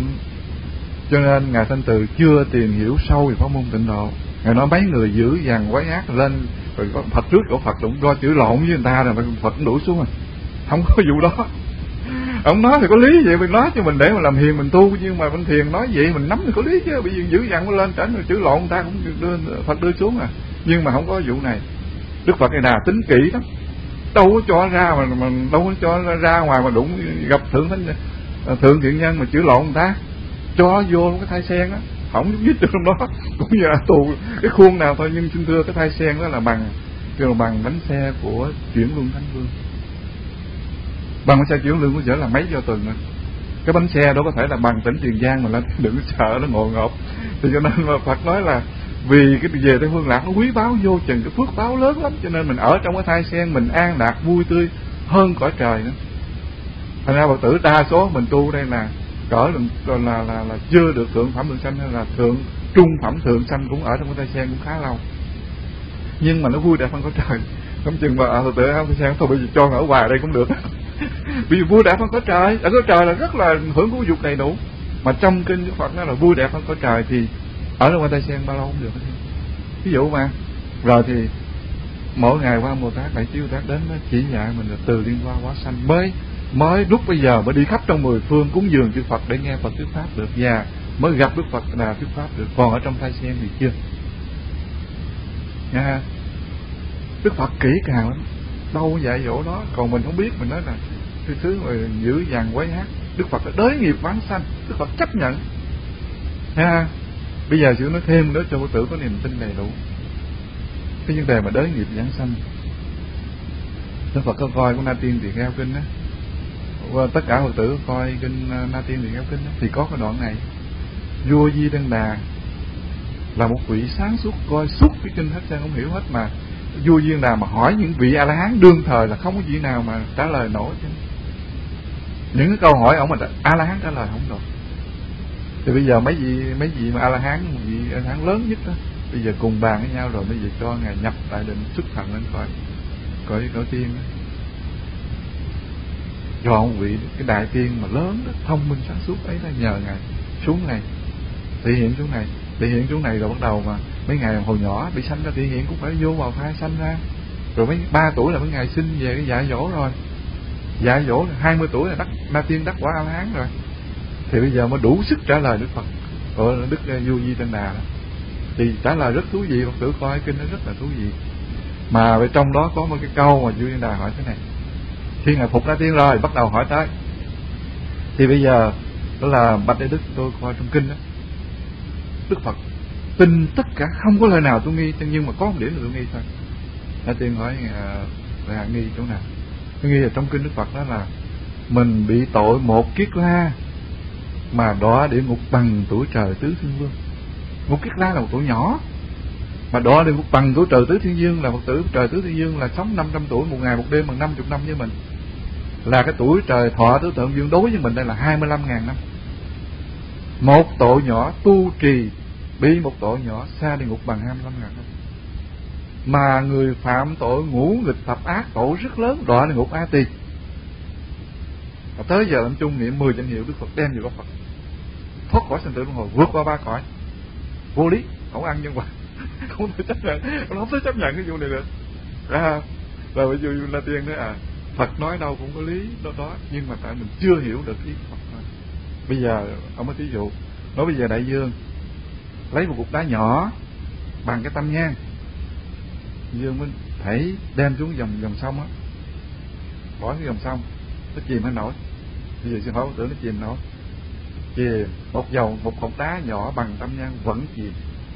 cho nên ngài Thanh Từ chưa tìm hiểu sâu về pháp môn tịnh độ. Ngài nói mấy người dữ dằn quái ác lên rồi có Phật trước của Phật cũng do chữ lộn với người ta rồi Phật cũng đuổi xuống rồi, không có vụ đó. Ông nói thì có lý vậy, mình nói cho mình để mà làm hiền mình tu, nhưng mà bên thiền nói vậy mình nắm thì có lý chứ. Bây giờ dữ dằn nó lên trển rồi chữ lộn người ta cũng đưa, Phật đưa xuống à. Nhưng mà không có vụ này. Đức Phật này nào tính kỹ lắm, đâu có cho ra mà, mà đâu có cho ra ngoài mà đụng gặp thượng thánh thượng thiện nhân mà chữ lộn người ta, cho vô cái thai sen á, không giúp giúp trong đó cũng như là tù cái khuôn nào thôi. Nhưng xin thưa cái thai sen đó là bằng kêu là bằng bánh xe của chuyển luân thánh vương, Bằng xe chuyển lương của dở là mấy vô tuần rồi. Cái bánh xe đó có thể là bằng tỉnh Tiền Giang mà lên, đừng sợ nó ngộ ngộp. Thì cho nên mà Phật nói là vì cái về Tây Phương Lạc nó quý báu vô chừng, cái phước báo lớn lắm, cho nên mình ở trong cái thai sen mình an lạc vui tươi hơn cõi trời nữa. Thành ra Phật tử đa số mình tu đây là cỡ là là, là là chưa được thượng phẩm thượng sanh hay là thượng trung phẩm thượng sanh, cũng ở trong cái thai sen cũng khá lâu, nhưng mà nó vui đẹp hơn cõi trời. Không chừng mà Phật tử không thai sen thôi bây giờ cho ở hoài đây cũng được. Vì vui đẹp hơn cõi trời, ở cõi trời là rất là hưởng thụ dục đầy đủ, mà trong kinh Đức Phật nói là vui đẹp hơn cõi trời thì ở trong thai sen bao lâu cũng được. Ví dụ mà rồi thì mỗi ngày qua Bồ Tát Đại Trí Bồ Tát đến nó chỉ dạy mình là từ liên hoa hóa sanh, mới mới lúc bây giờ mới đi khắp trong mười phương cúng dường chư Phật để nghe Phật thuyết pháp được, và mới gặp Đức Phật Đà thuyết pháp được. Còn ở trong thai sen thì chưa nha. Đức Phật kỹ càng lắm, đâu dạy dỗ đó, còn mình không biết, mình nói là thứ thứ mà dữ dằn quấy hát. Đức Phật đã đới nghiệp vãng sanh, Đức Phật chấp nhận ha. Bây giờ chỉ nói thêm nữa cho Phật tử có niềm tin đầy đủ cái vấn đề mà đới nghiệp vãng sanh. Đức Phật có coi của Na Tiên Tỳ Kheo Kinh á, tất cả Phật tử coi kinh Na Tiên Tỳ Kheo Kinh á, thì có cái đoạn này: vua Di Đăng Đà là một vị sáng suốt, coi suốt cái kinh hết trơn không hiểu hết, mà vua Di Đăng Đà mà hỏi những vị A La Hán đương thời là không có vị nào mà trả lời nổi chứ. Những cái câu hỏi ông mà A La Hán trả lời không được. Thì bây giờ mấy vị mấy vị mà A La Hán, một vị A La Hán lớn nhất đó, bây giờ cùng bàn với nhau rồi bây giờ cho ngài nhập tại định xuất thần lên coi coi cõi tiên đó. Do ông vị cái đại tiên mà lớn đó, thông minh sáng suốt ấy đó, nhờ ngài xuống này thể hiện xuống này thể hiện xuống này rồi bắt đầu mà mấy ngày hồi nhỏ bị sanh ra thể hiện cũng phải vô vào thai sanh ra, rồi mấy ba tuổi là mấy ngày sinh về cái dạy dỗ, rồi dạy dỗ hai mươi tuổi là đắc Na Tiên đắc quả A La Hán rồi, thì bây giờ mới đủ sức trả lời Đức Phật ở Đức Vua Di Đăng Đà đó. Thì trả lời rất thú vị, Phật tử coi kinh nó rất là thú vị. Mà về trong đó có một cái câu mà Vua Di Đăng Đà hỏi thế này: khi ngài phục Na Tiên rồi bắt đầu hỏi tới, thì bây giờ đó là bạch Đại Đức, tôi coi trong kinh đó, Đức Phật tin tất cả không có lời nào tôi nghi, nhưng mà có một điểm là tôi nghi thôi. Na Tiên hỏi là nghi chỗ nào? Tôi nghi là trong kinh Đức Phật đó là mình bị tội một kiết la mà đọa địa ngục bằng tuổi trời tứ thiên vương. Một kiết la là một tuổi nhỏ, mà đọa địa ngục bằng tuổi trời tứ thiên vương là một tử trời tứ thiên vương là sống năm trăm tuổi một ngày một đêm bằng năm mươi năm với mình, là cái tuổi trời thọ tứ thượng dương đối với mình đây là hai mươi lăm ngàn năm. Một tội nhỏ tu trì bị một tội nhỏ xa địa ngục bằng hai mươi lăm ngàn năm. Mà người phạm tội ngũ nghịch thập ác, tội rất lớn, đọa địa ngục A Tỳ. Và tới giờ lâm chung niệm mười danh hiệu Đức Phật đem về có Phật, thoát khỏi sanh tử luân hồi, vượt qua ba cõi. Vô lý, không ăn nhân quả, không thể chấp nhận, không thể chấp nhận cái vụ này được. À, rồi ví dụ Na Tiên nói à, Phật nói đâu cũng có lý đó đó, nhưng mà tại mình chưa hiểu được ý Phật thôi. Bây giờ ông nói thí dụ, nói bây giờ đại dương lấy một cục đá nhỏ bằng cái tâm nhang, dương mới thảy đem xuống dòng dòng sông á, bỏ xuống dòng sông, nó chìm hay nổi? Bây giờ xin hỏi tưởng nó chìm nổi? Chìm. Một dầu một cục đá nhỏ bằng tâm nhang vẫn chìm.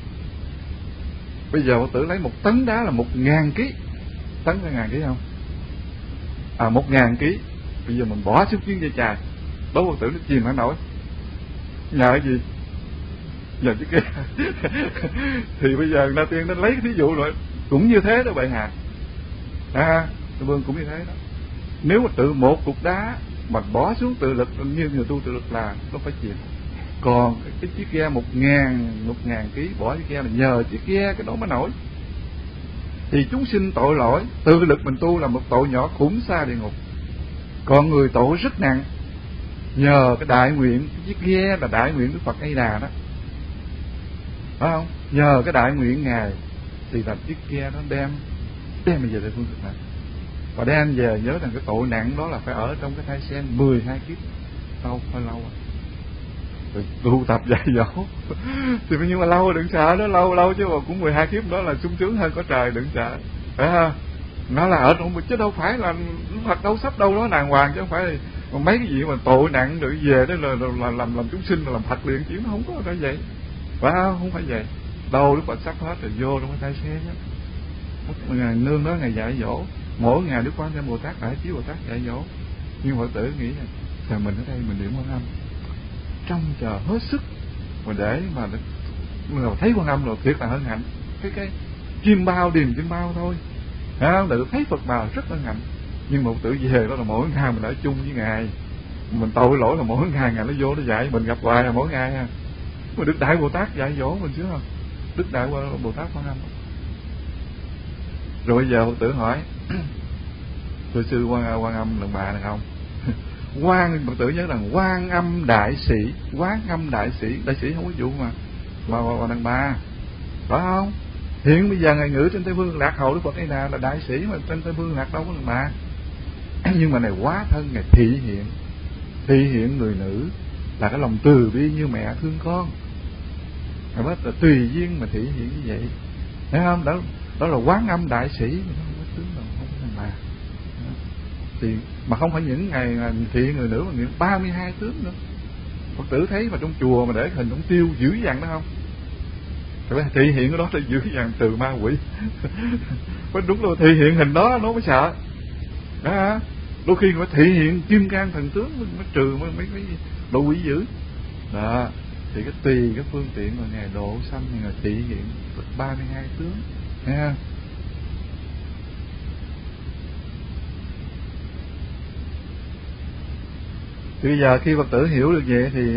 Bây giờ tưởng lấy một tấn đá là một ngàn ký, tấn là ngàn ký không? À một ngàn ký. Bây giờ mình bỏ xuống chuyến dây chài, đố Phật tử nó chìm hay nổi? Nhờ cái gì? Nhờ chứ kia. Thì bây giờ Na Tiên nó lấy cái thí dụ rồi, cũng như thế đó bệ hạ. À, Vương cũng như thế đó. Nếu mà tự một cục đá mà bỏ xuống tự lực như người tu tự lực là nó phải chìm. Còn cái, cái chiếc ghe một ngàn một ngàn ký bỏ chiếc ghe là nhờ chiếc ghe cái đó mới nổi. Thì chúng sinh tội lỗi tự lực mình tu là một tội nhỏ khủng xa địa ngục. Còn người tội rất nặng, nhờ cái đại nguyện, cái chiếc ghe là đại nguyện Đức Phật A Di Đà đó, phải không? Nhờ cái đại nguyện ngài thì là chiếc ghe nó đem đem về Tây Phương Cực Lạc. Và đem về nhớ rằng cái tội nặng đó là phải ở trong cái thai sen mười hai kiếp, lâu hơi lâu rồi tu tập dạy dỗ. Thì nhưng mà lâu đừng sợ đó, lâu lâu chứ mà cũng mười hai kiếp đó là sung sướng hơn có trời, đừng sợ, phải không? Nó là ở trong chứ đâu phải là Phật đâu sắp đâu đó đàng hoàng, chứ không phải là mấy cái gì mà tội nặng rồi về đó là, là, là làm làm chúng sinh là làm Phật liền, chứ nó không có phải vậy, phải không? Không phải vậy đâu. Đức Phật sắp hết rồi vô trong cái thai sen đó, ngày nương đó ngày dạy dỗ, mỗi ngày Đức Quan Thế Bồ Tát Đại Trí Bồ Tát dạy dỗ, Nhưng Phật tử nghĩ là trời, mình ở đây mình niệm Quan Âm trong chờ hết sức, mà để mà mình thấy Quan Âm rồi thiệt là hân hạnh. Cái cái chim bao điềm chim bao thôi, à, tự thấy Phật bào rất hân hạnh. Nhưng một tử về đó là mỗi ngày mình ở chung với ngài, mình tội lỗi là mỗi ngày ngài nó vô nó dạy mình gặp hoài là mỗi ngày ha. Mà Đức Đại Bồ Tát dạy dỗ mình chứ không? Đức Đại Bồ Tát Quan Âm. Rồi bây giờ Phật tử hỏi thưa sư, Quan, Quan Âm lần bà này không? Quan Phật tử nhớ rằng Quan Âm đại sĩ, Quán Âm đại sĩ, đại sĩ không có vụ mà mà mà đàn bà, phải không? Hiện bây giờ ngài ngữ trên Tây Phương Lạc Hầu Đức Phật đây là, là đại sĩ, mà trên Tây Phương Lạc đâu có đàn bà. Nhưng mà này quá thân, ngài thị hiện, thị hiện người nữ là cái lòng từ bi như mẹ thương con. Ngài nói là tùy duyên mà thị hiện như vậy, thấy không? Đó đó là Quán Âm đại sĩ, không có tướng đâu, không có đàn bà. Thì mà không phải những ngày thị người nữ mà những ba mươi hai tướng nữa. Phật tử thấy mà trong chùa mà để hình ông Tiêu dữ dằn đó không? Phải thị hiện cái đó là dữ dằn từ ma quỷ. Đúng là thị hiện hình đó nó mới sợ đó. Đôi khi phải thị hiện kim cang thần tướng mới trừ mấy mấy cái độ quỷ dữ đó. Thì cái tùy cái phương tiện mà ngài độ sanh, ngài thị hiện ba mươi hai tướng ha. Thì bây giờ khi Phật tử hiểu được vậy thì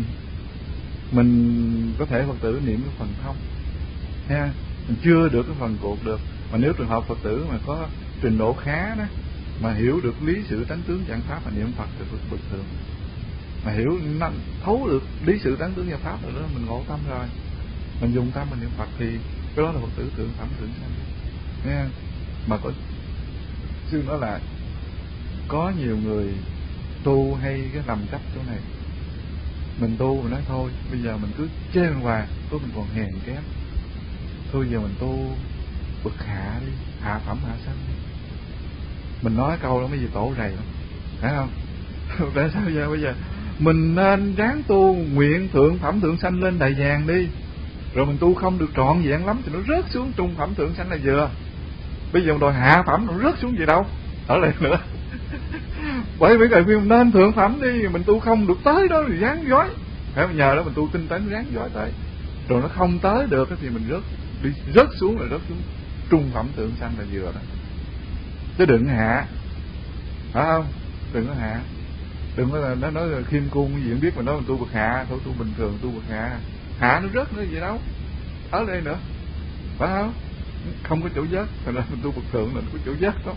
mình có thể Phật tử niệm cái phần thông ha. Mình chưa được cái phần cột được, mà nếu trường hợp Phật tử mà có trình độ khá đó, mà hiểu được lý sự tánh tướng dạng pháp và niệm Phật được bực thường, mà hiểu thấu được lý sự tánh tướng dạng pháp rồi đó, mình ngộ tâm rồi, mình dùng tâm mình niệm Phật thì cái đó là Phật tử thượng phẩm thượng sanh nha. Mà có sư nói là có nhiều người tu hay cái lầm chấp chỗ này. Mình tu mình nói thôi bây giờ mình cứ chê mình hoài, tôi mình còn hèn kém, thôi giờ mình tu bậc hạ đi, hạ phẩm hạ sanh đi. Mình nói câu đó mấy gì tổ rầy lắm, phải không? Tại sao giờ bây giờ mình nên ráng tu nguyện thượng phẩm thượng sanh lên đại vàng đi, rồi mình tu không được trọn vẹn lắm thì nó rớt xuống trung phẩm thượng sanh là vừa. Bây giờ đòi hạ phẩm nó rớt xuống gì đâu, ở lại nữa. Bởi vì cái phim nên thượng phẩm đi, mình tu không được tới đó thì ráng dối, phải nhờ đó mình tu tinh tấn ráng dối tới, rồi nó không tới được thì mình rớt đi, rớt xuống là rớt xuống trung phẩm thượng sanh là vừa đó. Chứ đừng hạ, phải không? Đừng có hạ, đừng có là nó nói là khiêm cung cái gì không biết, mà nói mình tu bậc hạ thôi, tu bình thường tu bậc hạ, hạ nó rớt nữa gì đâu, ở đây nữa, phải không? Không có chỗ rớt, thành ra mình tu bậc thượng là có chỗ rớt đó.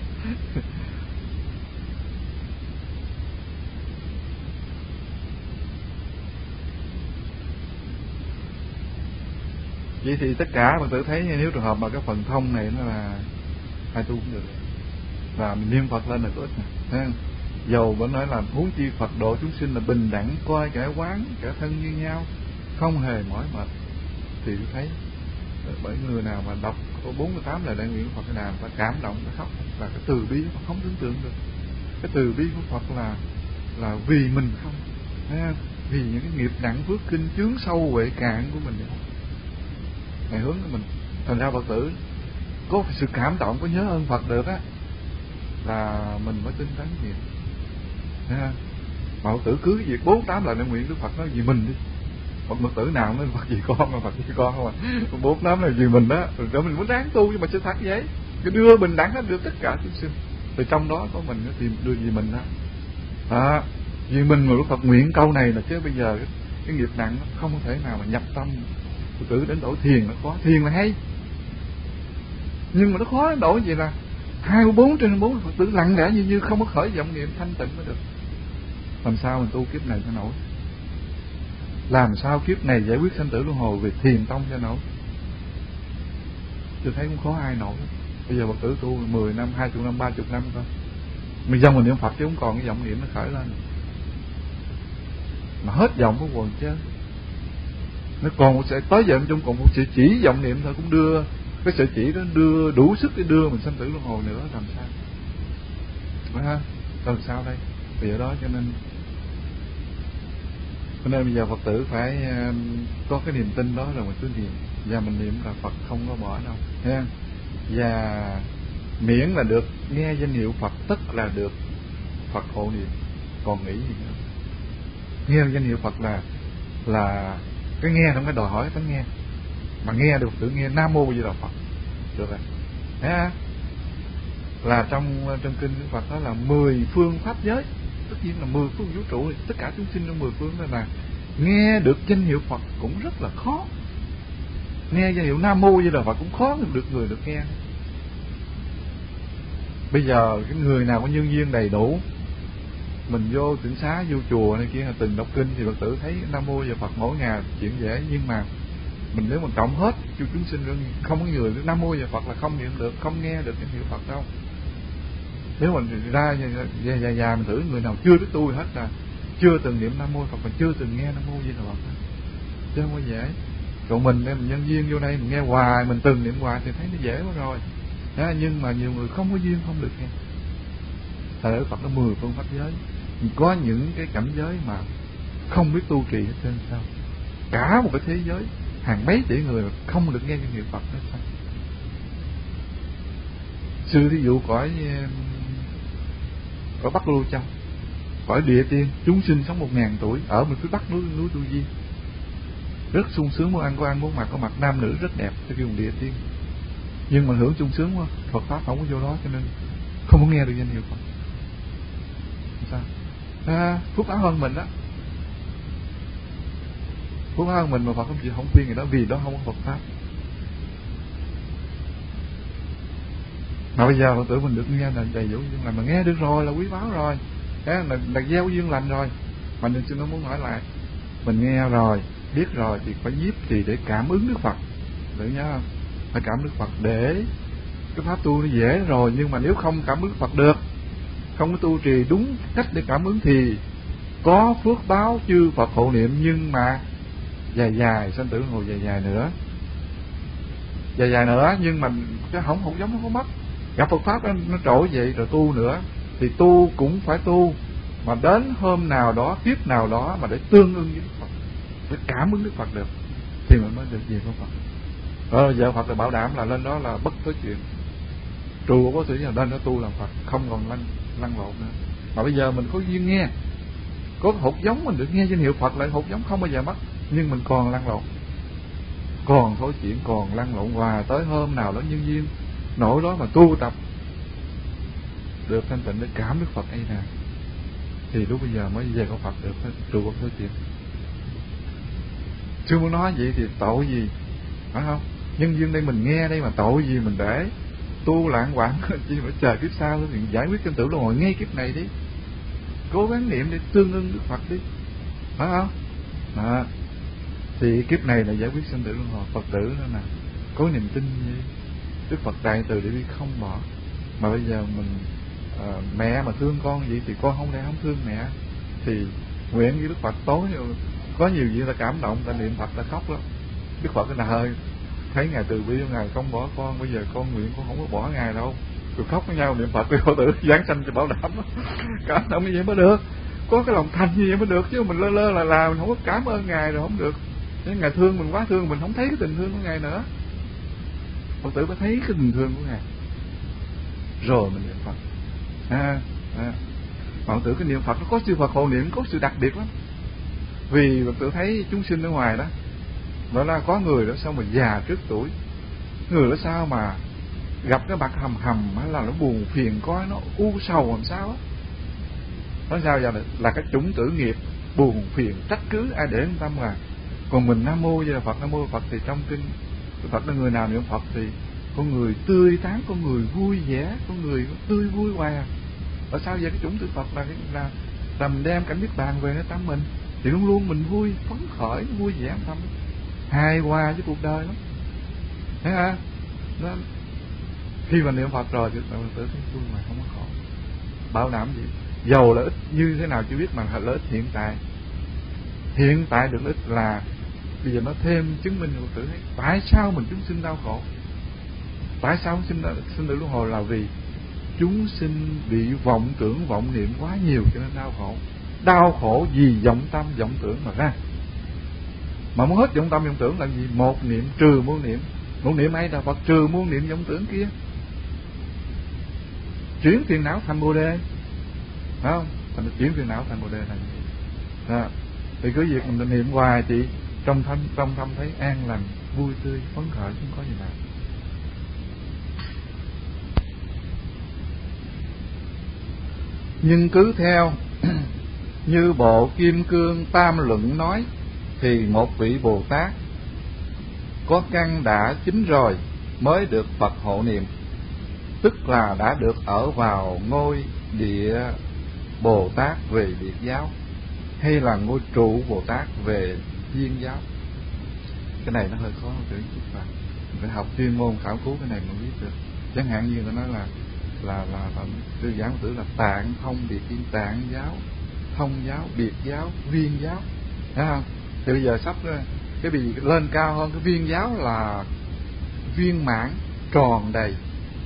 Vậy thì tất cả mà tự thấy nếu trường hợp mà cái phần thông này nó là ai tu cũng được, và mình niệm Phật lên là có ích nè, thấy không? Dầu vẫn nói là huống chi Phật độ chúng sinh là bình đẳng, coi kẻ quán kẻ thân như nhau, không hề mỏi mệt. Thì tôi thấy bởi người nào mà đọc có bốn mươi tám lời đại nguyện của Phật cái nào ta cảm động, ta khóc, và cái từ bi mà không tưởng tượng được. Cái từ bi của Phật là là vì mình không, thấy không? Vì những cái nghiệp nặng phước kinh chướng sâu huệ cạn của mình không. Ngài hướng của mình, thành ra Phật tử có sự cảm động, có nhớ ơn Phật được á, là mình mới tinh tấn nhiều. Mà Phật tử cứ cái việc bốn tám lời đại nguyện Đức Phật nói vì mình đi, một Phật tử nào nói Phật vì con mà Phật vì con không à, bốn tám là vì mình đó, rồi mình muốn ráng tu nhưng mà sự thật vậy, cái đưa bình đẳng hết được tất cả chúng sinh, từ trong đó có mình tìm đưa vì mình đó. À, vì mình mà Đức Phật nguyện câu này là chứ bây giờ cái, cái nghiệp nặng nó không thể nào mà nhập tâm. Phật tử đến đổi thiền nó khó, thiền là hay, nhưng mà nó khó đến đổi gì là hai mươi bốn trên bốn Phật tử lặng lẽ như như không có khởi vọng niệm thanh tịnh mới được. Làm sao mình tu kiếp này cho nổi? Làm sao kiếp này giải quyết sanh tử luân hồi về thiền tông cho nổi? Tôi thấy cũng khó ai nổi. Bây giờ Phật tử tu mười năm, hai mươi năm, ba mươi năm thôi, mình dòng mình niệm Phật chứ không còn cái vọng niệm nó khởi lên, mà hết vọng có quần chứ. Nó còn một sẽ tới giờ trong còn một sự chỉ vọng niệm thôi cũng đưa cái sự chỉ đó đưa đủ sức để đưa mình sanh tử luân hồi nữa, làm sao? Phải ha? Làm sao đây? Vì ở đó cho nên cho nên bây giờ Phật tử phải uh, có cái niềm tin đó rồi mình cứ niệm, và mình niệm là Phật không có bỏ đâu, ha. Và miễn là được nghe danh hiệu Phật tức là được Phật hộ niệm, còn nghĩ gì nữa. Nghe danh hiệu Phật là là cái nghe không phải đòi hỏi phải nghe, mà nghe được tự nghe Nam Mô Di Đà Phật được rồi. Thấy là trong trong kinh Đức Phật đó là mười phương pháp giới, tất nhiên là mười phương vũ trụ, tất cả chúng sinh trong mười phương đó là nghe được danh hiệu Phật cũng rất là khó. Nghe danh hiệu Nam Mô Di Đà Phật cũng khó được người được nghe. Bây giờ cái người nào có nhân duyên đầy đủ, mình vô tịnh xá, vô chùa này kia từng đọc kinh thì Phật tử thấy Nam Mô Di Đà Phật mỗi ngày chuyện dễ. Nhưng mà mình nếu mình cộng hết cho chúng sinh, không có người Nam Mô Di Đà Phật là không niệm được, không nghe được danh hiệu Phật đâu. Nếu mình ra dài dài dài mình thử người nào chưa biết tu hết là chưa từng niệm Nam Mô Phật mà chưa từng nghe Nam Mô Di Đà Phật, chứ không có dễ. Còn mình mình nhân duyên vô đây mình nghe hoài, mình từng niệm hoài thì thấy nó dễ quá rồi. Đó, nhưng mà nhiều người không có duyên không được nghe. Thời ở Phật nó mười phương pháp giới, có những cái cảnh giới mà không biết tu trì hết trơn sao. Cả một cái thế giới hàng mấy tỷ người không được nghe danh hiệu Phật hết sao. Sư thí dụ cõi ở Bắc Lô Châu, cõi địa tiên, chúng sinh sống một ngàn tuổi ở bên phía bắc núi núi Tu Di, rất sung sướng, muốn ăn có ăn, muốn mặc có mặc, nam nữ rất đẹp, cho kêu địa tiên. Nhưng mà hưởng sung sướng quá, Phật pháp không có vô đó cho nên không có nghe được danh hiệu Phật. Sao? À, phúc áo hơn mình đó, phúc áo hơn mình mà Phật không chịu, không khuyên người đó vì đó không có Phật pháp. Mà bây giờ Phật tử mình được nghe là đầy đủ duyên lành, mà nghe được rồi là quý báu rồi, là, là, là gieo duyên lành rồi. Mà nên xin nó muốn hỏi lại, mình nghe rồi, biết rồi thì phải nhiếp thì để cảm ứng Đức Phật, được nhớ không? Phải cảm ứng Đức Phật để cái pháp tu nó dễ rồi. Nhưng mà nếu không cảm ứng Đức Phật được, không có tu trì đúng cách để cảm ứng thì có phước báo chư Phật hộ niệm, nhưng mà dài dài sanh tử ngồi dài dài nữa, dài dài nữa. Nhưng mà cái không không giống nó có mất. Gặp Phật pháp nó, nó trỗi vậy rồi tu nữa thì tu cũng phải tu, mà đến hôm nào đó, kiếp nào đó mà để tương ưng với Đức Phật, để cảm ứng Đức Phật được thì mình mới được gì của Phật. Rồi giờ Phật là bảo đảm là lên đó là bất tới chuyện, trù có sự là lên đó tu làm Phật, không còn lăn lăn lộn nữa. Mà bây giờ mình có duyên nghe, có hột giống mình được nghe danh hiệu Phật, lại hột giống không bao giờ mất, nhưng mình còn lăn lộn, còn thối chuyện, còn lăn lộn hoài. Tới hôm nào đó nhân duyên nổi đó mà tu tập được thanh tịnh để cảm Đức Phật ấy nè, thì lúc bây giờ mới về con Phật được, trù có thối chuyện. Chứ muốn nói vậy thì tội gì, phải không? Nhân duyên đây mình nghe đây mà tội gì mình để tu lãng quảng chi mà chờ kiếp sau thì giải quyết sinh tử luân hồi ngay kiếp này đi, cố gắng niệm để tương ưng Đức Phật đi, phải không? Đó. Thì kiếp này là giải quyết sinh tử luân hồi. Phật tử đó nè, có niềm tin gì Đức Phật đại từ để đi không bỏ. Mà bây giờ mình à, mẹ mà thương con vậy thì con không lẽ không thương mẹ, thì nguyện với Đức Phật tối có nhiều gì ta cảm động, ta niệm Phật ta khóc lắm. Đức Phật cái là hơi thấy ngài từ bi, ngài không bỏ con, bây giờ con nguyện con không có bỏ ngài đâu, rồi khóc với nhau niệm Phật với Phật tử giáng sanh cho bảo đảm cảm động như vậy mới được, có cái lòng thành như vậy mới được. Chứ mình lơ lơ là làm mình không có cảm ơn ngài rồi không được. Nếu ngài thương mình quá thương, mình không thấy cái tình thương của ngài nữa. Phật tử phải thấy cái tình thương của ngài rồi mình niệm Phật. À, à. Phật tử cái niệm Phật nó có sự Phật hộ niệm, có sự đặc biệt lắm. Vì Phật tử thấy chúng sinh ở ngoài đó, đó là có người đó sao mà già trước tuổi, người đó sao mà gặp cái mặt hầm hầm hay là nó buồn phiền, coi nó u sầu làm sao á. Nói sao giờ là, là cái chủng tử nghiệp buồn phiền trách cứ ai để yên tâm à. Còn mình Nam Mô Di Đà Phật, Nam Mô Phật thì trong kinh Phật là người nào niệm Phật thì con người tươi tán, con người vui vẻ, con người tươi vui hòa. Ở sao giờ cái chủng tử Phật là là là mình đem cảnh niết bàn về nơi tâm mình thì luôn luôn mình vui phấn khởi, vui vẻ tâm, hài hòa với cuộc đời lắm, thấy hả? Đó. Khi mà niệm Phật rồi thì tự thấy vui mà không có khổ. Bảo đảm gì? Giàu lợi ích như thế nào chưa biết, mà lợi ích hiện tại. Hiện tại được lợi ích là bây giờ nó thêm chứng minh Phật tử thấy tại sao mình chúng sinh đau khổ. Tại sao chúng sinh sinh tử luân hồi là vì chúng sinh bị vọng tưởng vọng niệm quá nhiều cho nên đau khổ. Đau khổ vì vọng tâm vọng tưởng mà ra. Mà muốn hết vọng tâm vọng tưởng là gì? Một niệm trừ muôn niệm. Một niệm ấy là Phật trừ muôn niệm vọng tưởng kia, chuyển phiền não thành Bồ Đề. phải không? Thành chuyển phiền não thành bồ đề là như vậy. À, thì cứ việc mình niệm hoài thì trong tâm trong tâm thấy an lành, vui tươi, phấn khởi, không có gì nào. Nhưng cứ theo như bộ Kim Cương Tam Luận nói, thì một vị Bồ Tát có căn đã chín rồi mới được Phật hộ niệm, tức là đã được ở vào ngôi địa Bồ Tát về biệt giáo, hay là ngôi trụ Bồ Tát về viên giáo. Cái này nó hơi khó một chút và phải học chuyên môn khảo cứu cái này mới biết được. Chẳng hạn như nó nói là là là, là sư giảng tử là tạng thông biệt viên, tạng giáo, thông giáo, biệt giáo, viên giáo, thấy không? Thì bây giờ sắp cái bị lên cao hơn, cái viên giáo là viên mãn tròn đầy,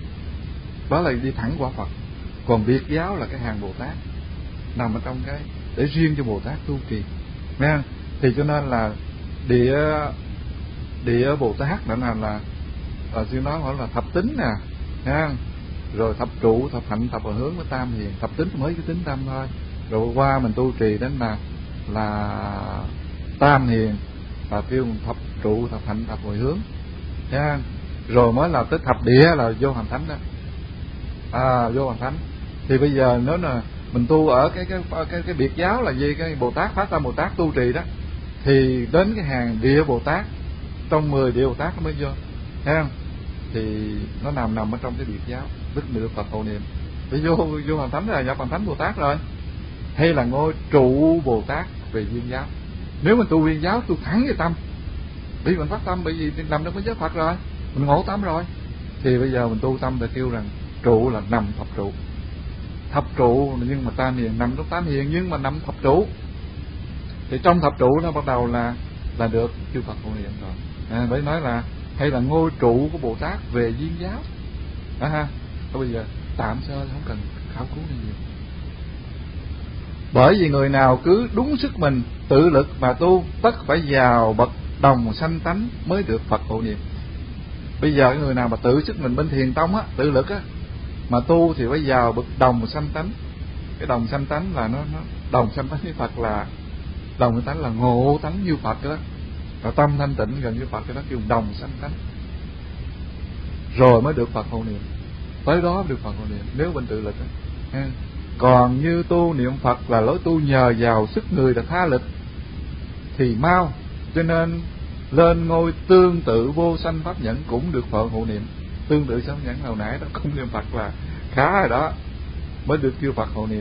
đó là đi thẳng qua Phật. Còn biệt giáo là cái hàng Bồ Tát nằm ở trong cái để riêng cho Bồ Tát tu trì, nghe không? Thì cho nên là địa địa Bồ Tát đã là là là sư nói hỏi là thập tính nè, nghe không? Rồi thập trụ, thập hạnh, thập hồi hướng với tam hiền. Thập tính mới cái tính tâm thôi, rồi qua mình tu trì đến là là tam hiền, và kêu thập trụ, thập hạnh, thập hồi hướng, nghe không? Rồi mới là tới thập địa là vô hành thánh đó, à vô hành thánh. Thì bây giờ nếu là mình tu ở cái cái cái cái biệt giáo là gì, cái Bồ Tát Phát Tâm Bồ Tát tu trì đó, thì đến cái hàng địa Bồ Tát, trong mười địa Bồ Tát nó mới vô, thấy không? Thì nó nằm nằm ở trong cái biệt giáo, tức được Phật hộ niệm. Để vô vô hành thánh là nhập hành thánh Bồ Tát rồi, hay là ngôi trụ Bồ Tát về viên giáo. Nếu mình tu viên giáo, tu thẳng về tâm, vì mình phát tâm, bởi vì nằm trong cái giới Phật rồi, mình ngộ tâm rồi, thì bây giờ mình tu tâm để kêu rằng trụ là nằm thập trụ. Thập trụ nhưng mà tam hiền nằm trong tám hiền, nhưng mà nằm thập trụ, thì trong thập trụ nó bắt đầu là là được chư Phật hộ niệm rồi. À, bởi nói là hay là ngôi trụ của Bồ Tát về viên giáo đó ha. Thôi bây giờ tạm sơ, không cần khảo cứu gì. Bởi vì người nào cứ đúng sức mình tự lực mà tu, tất phải vào bậc đồng sanh tánh mới được Phật hộ niệm. Bây giờ người nào mà tự sức mình bên thiền tông á, tự lực á mà tu thì phải vào bậc đồng sanh tánh. Cái đồng sanh tánh là nó, nó đồng sanh tánh với Phật là đồng sanh tánh là ngộ tánh như Phật đó, và tâm thanh tịnh gần như Phật, cái đó kêu đồng sanh tánh, rồi mới được Phật hộ niệm. Tới đó được Phật hộ niệm nếu bên tự lực đó. Còn như tu niệm Phật là lối tu nhờ vào sức người đã tha lực thì mau, cho nên lên ngôi tương tự vô sanh pháp nhẫn cũng được Phật hộ niệm. Tương tự pháp nhẫn hồi nãy đó cũng niệm Phật là khá rồi đó, mới được kêu Phật hộ niệm.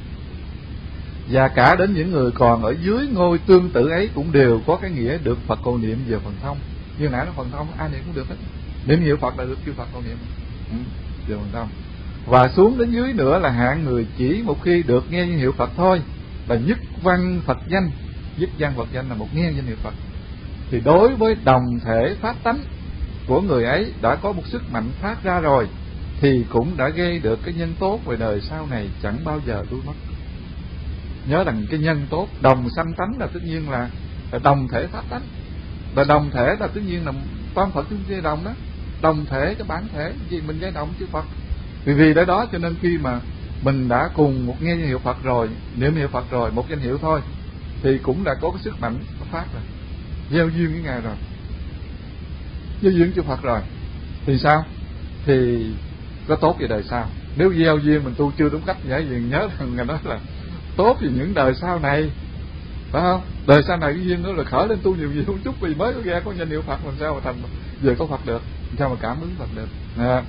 Và cả đến những người còn ở dưới ngôi tương tự ấy cũng đều có cái nghĩa được Phật hộ niệm về phần thông. Như nãy nó phần thông ai niệm cũng được hết, niệm hiệu Phật là được kêu Phật hộ niệm ừ, về phần thông. Và xuống đến dưới nữa là hạng người chỉ một khi được nghe danh hiệu Phật thôi là nhất văn Phật danh. Nhất văn Phật danh là một nghe danh hiệu Phật, thì đối với đồng thể phát tánh của người ấy đã có một sức mạnh phát ra rồi, thì cũng đã gây được cái nhân tốt về đời sau này chẳng bao giờ lui mất. Nhớ rằng cái nhân tốt đồng sanh tánh là tất nhiên là, là đồng thể phát tánh, và đồng thể là tất nhiên là toàn Phật chúng dây đồng đó, đồng thể cái bản thể gì mình dây đồng chứ Phật. Vì vì đó đó cho nên khi mà mình đã cùng một nghe danh hiệu Phật rồi, niệm hiệu Phật rồi, một danh hiệu thôi, thì cũng đã có cái sức mạnh nó phát rồi, gieo duyên với Ngài rồi, gieo duyên cho Phật rồi, thì sao? Thì có tốt về đời sau. Nếu gieo duyên mình tu chưa đúng cách vậy thì nhớ rằng Ngài nói là tốt thì những đời sau này, phải không? Đời sau này cái duyên đó là khởi lên tu nhiều nhiều một chút, vì mới có nghe có danh hiệu Phật, làm sao mà thành về có Phật được, làm sao mà cảm ứng Phật được à.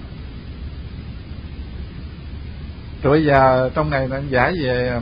Rồi bây giờ trong này nó giải về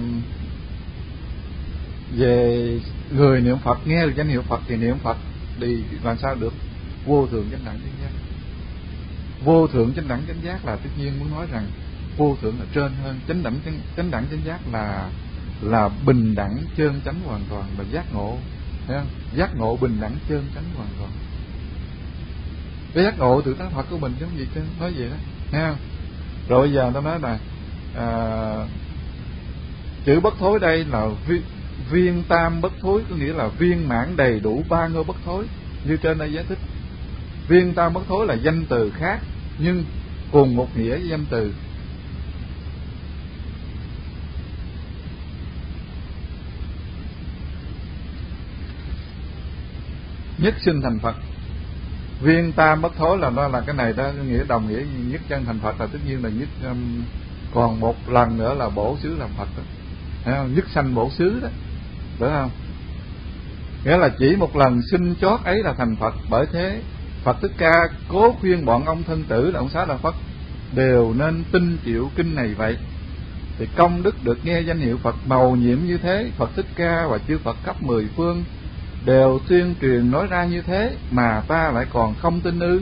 về người niệm Phật nghe được danh hiệu Phật thì niệm Phật thì làm sao được vô thượng chánh đẳng chánh giác. Vô thượng chánh đẳng chánh giác là tất nhiên muốn nói rằng vô thượng là trên hơn, chánh đẳng chánh, chánh đẳng chánh giác là là bình đẳng chân chánh hoàn toàn, là giác ngộ, thấy không? Giác ngộ bình đẳng chân chánh hoàn toàn. Cái giác ngộ tự tác Phật của mình giống gì chứ, nói vậy đó, thấy không? Rồi bây giờ tôi nói là à, chữ bất thối đây là vi, viên tam bất thối, có nghĩa là viên mãn đầy đủ ba ngôi bất thối như trên đây giải thích. Viên tam bất thối là danh từ khác nhưng cùng một nghĩa với danh từ. nhất sinh thành Phật. Viên tam bất thối là nó là cái này đó, nghĩa đồng nghĩa nhất chân thành Phật là tất nhiên là nhất, um, còn một lần nữa là bổ xứ làm Phật đó. Thấy không? Nhất sanh bổ xứ đó, đúng không? Nghĩa là chỉ một lần sinh chót ấy là thành Phật. Bởi thế Phật Thích Ca cố khuyên bọn ông thân tử là ông Xá Lợi Phất đều nên tin chịu kinh này vậy. Thì công đức được nghe danh hiệu Phật mầu nhiệm như thế, Phật Thích Ca và chư Phật khắp mười phương đều tuyên truyền nói ra như thế, mà ta lại còn không tin ư?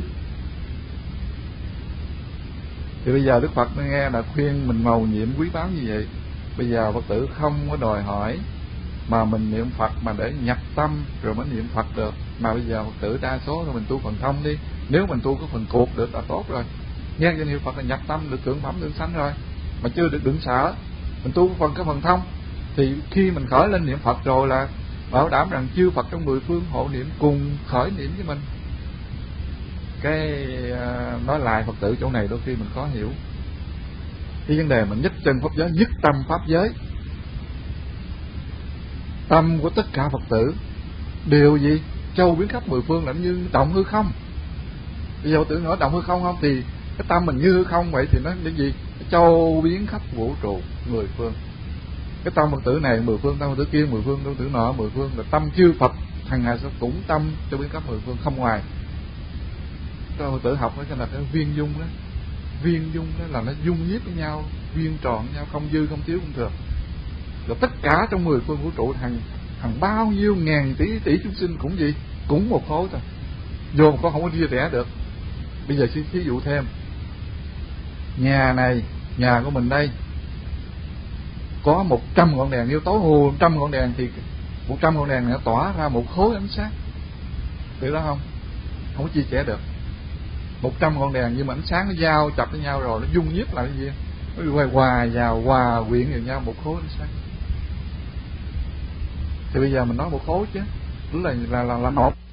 Thì bây giờ Đức Phật mới nghe là khuyên mình mầu nhiệm quý báu như vậy. Bây giờ Phật tử không có đòi hỏi mà mình niệm Phật mà để nhập tâm rồi mới niệm Phật được. Mà bây giờ Phật tử đa số là mình tu phần thông đi. Nếu mình tu có phần cuộc được là tốt rồi. Nghe danh hiệu Phật là nhập tâm được thượng phẩm thượng sanh rồi. Mà chưa được đừng sợ. Mình tu phần cái phần thông thì khi mình khởi lên niệm Phật rồi là bảo đảm rằng chư Phật trong mười phương hộ niệm cùng khởi niệm với mình. Cái uh, nói lại Phật tử chỗ này đôi khi mình khó hiểu. Cái vấn đề mình nhất chân pháp giới, nhất tâm pháp giới. Tâm của tất cả Phật tử đều gì? Châu biến khắp mười phương là như động hư không. Bây giờ Phật tử nói động hư không không thì cái tâm mình như hư không vậy thì nó là gì? Châu biến khắp vũ trụ mười phương. Cái tâm Phật tử này mười phương, tâm Phật tử kia mười phương, tâm Phật tử nọ mười phương, là tâm chư Phật hằng ngày sẽ cũng tâm châu biến khắp mười phương không ngoài. Cái Phật tử học đó là cái viên dung đó. Viên dung đó là nó dung nhiếp với nhau, viên tròn với nhau, không dư không thiếu không thừa. Rồi tất cả trong mười phương vũ trụ hàng hàng bao nhiêu ngàn tỷ tỷ chúng sinh cũng gì, cũng một khối thôi. Vô một khối không có chia rẽ được. Bây giờ xin thí dụ thêm. Nhà này, nhà của mình đây có một trăm ngọn đèn, nếu tối hù một trăm ngọn đèn thì một trăm ngọn đèn nó tỏa ra một khối ánh sáng. Được đó không? Không có chia sẻ được. Một trăm ngọn đèn nhưng mà ánh sáng nó giao chập với nhau rồi nó dung nhiếp lại cái gì? Nó hòa hòa vào hòa quyện vào nhau một khối ánh sáng. Thì bây giờ mình nói một khối chứ, là là là, là một.